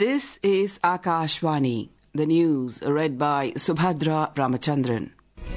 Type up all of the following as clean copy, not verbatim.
This is Akashvani, the news read by Subhadra Ramachandran.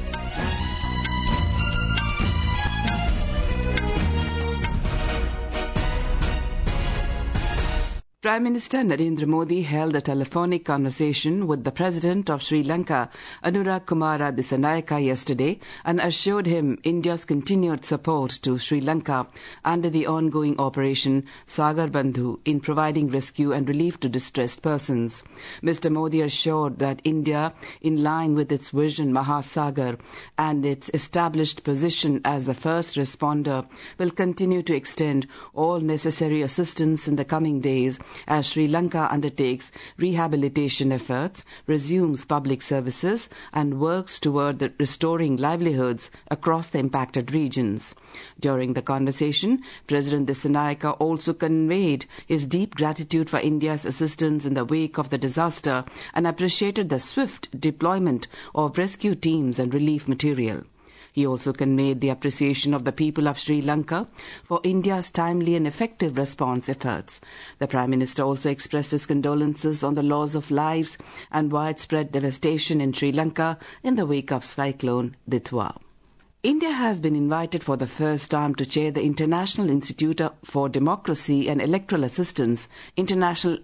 Prime Minister Narendra Modi held a telephonic conversation with the President of Sri Lanka, Anurag Kumara Dissanayaka, yesterday and assured him India's continued support to Sri Lanka under the ongoing Operation Sagar Bandhu in providing rescue and relief to distressed persons. Mr. Modi assured that India, in line with its vision Mahasagar and its established position as the first responder, will continue to extend all necessary assistance in the coming days as Sri Lanka undertakes rehabilitation efforts, resumes public services and works toward restoring livelihoods across the impacted regions. During the conversation, President Dissanayaka also conveyed his deep gratitude for India's assistance in the wake of the disaster and appreciated the swift deployment of rescue teams and relief material. He also conveyed the appreciation of the people of Sri Lanka for India's timely and effective response efforts. The Prime Minister also expressed his condolences on the loss of lives and widespread devastation in Sri Lanka in the wake of Cyclone Ditwa. India has been invited for the first time to chair the International Institute for Democracy and Electoral Assistance, International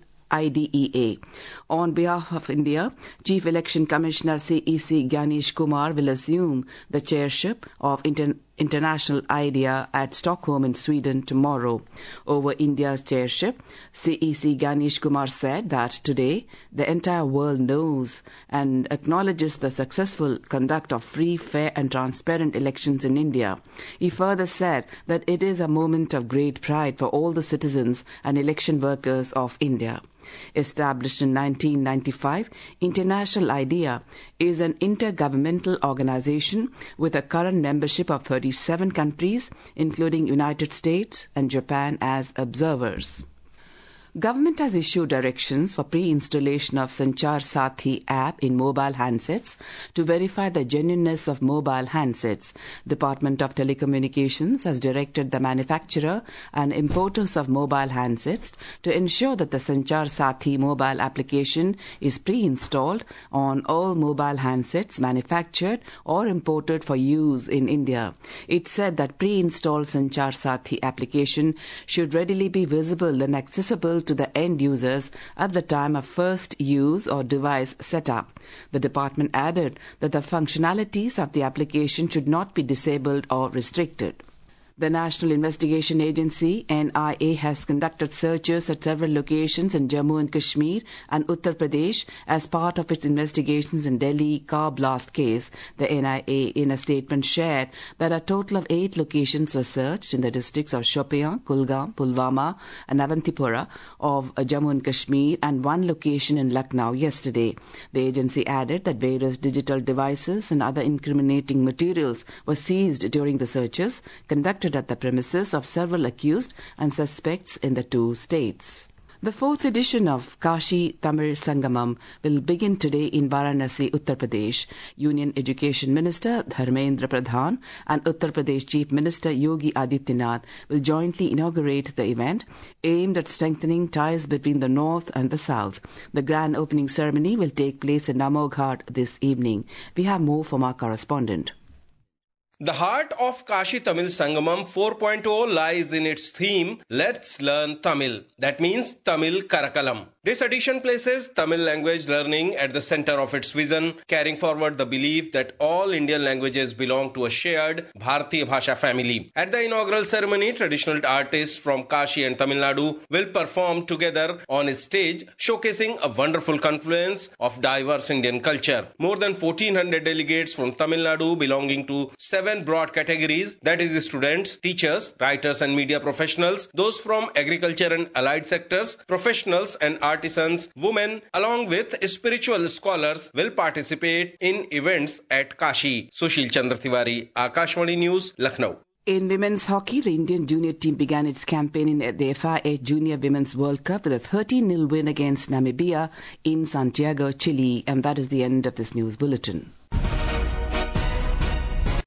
IDEA. On behalf of India, Chief Election Commissioner CEC Ganesh Kumar will assume the chairship of International IDEA at Stockholm in Sweden tomorrow. Over India's chairship, CEC Ganesh Kumar said that today the entire world knows and acknowledges the successful conduct of free, fair and transparent elections in India. He further said that it is a moment of great pride for all the citizens and election workers of India. Established in 1995, International IDEA is an intergovernmental organization with a current membership of 37 countries, including United States and Japan as observers. Government has issued directions for pre-installation of Sanchar Sathi app in mobile handsets to verify the genuineness of mobile handsets. Department of Telecommunications has directed the manufacturer and importers of mobile handsets to ensure that the Sanchar Sathi mobile application is pre-installed on all mobile handsets manufactured or imported for use in India. It said that pre-installed Sanchar Sathi application should readily be visible and accessible to the end users at the time of first use or device setup. The department added that the functionalities of the application should not be disabled or restricted. The National Investigation Agency, NIA, has conducted searches at several locations in Jammu and Kashmir and Uttar Pradesh as part of its investigations in Delhi car blast case. The NIA, in a statement, shared that a total of 8 locations were searched in the districts of Shopian, Kulgam, Pulwama and Avantipura of Jammu and Kashmir and 1 location in Lucknow yesterday. The agency added that various digital devices and other incriminating materials were seized during the searches conducted at the premises of several accused and suspects in the 2 states. The 4th edition of Kashi Tamil Sangamam will begin today in Varanasi, Uttar Pradesh. Union Education Minister Dharmendra Pradhan and Uttar Pradesh Chief Minister Yogi Adityanath will jointly inaugurate the event aimed at strengthening ties between the North and the South. The grand opening ceremony will take place in Namo Ghat this evening. We have more from our correspondent. The heart of Kashi Tamil Sangamam 4.0 lies in its theme, Let's Learn Tamil. That means Tamil Karakalam. This edition places Tamil language learning at the center of its vision, carrying forward the belief that all Indian languages belong to a shared Bharatiya Bhasha family. At the inaugural ceremony, traditional artists from Kashi and Tamil Nadu will perform together on a stage, showcasing a wonderful confluence of diverse Indian culture. More than 1,400 delegates from Tamil Nadu belonging to 7 broad categories, that is students, teachers, writers and media professionals, those from agriculture and allied sectors, professionals and artisans, women, along with spiritual scholars will participate in events at Kashi. Sushil Chandra Tiwari, Akashvani News, Lucknow. In women's hockey, the Indian junior team began its campaign in the FIA Junior Women's World Cup with a 13-0 win against Namibia in Santiago, Chile. And that is the end of this news bulletin.